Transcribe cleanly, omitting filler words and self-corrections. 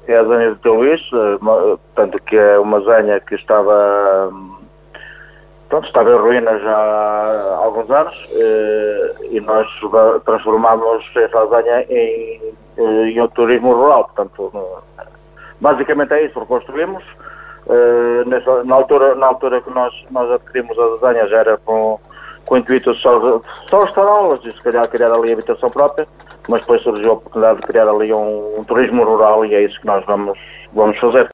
é a Zanha do Teu Luís, portanto, que é uma zanha que estava em ruínas já há alguns anos, e nós transformámos essa zanha em um turismo rural. Portanto, basicamente é isso, reconstruímos. Na altura que nós adquirimos a zanha já era com o intuito de só restaurá-las e se calhar criar ali a habitação própria, mas depois surgiu a oportunidade de criar ali um turismo rural e é isso que nós vamos fazer.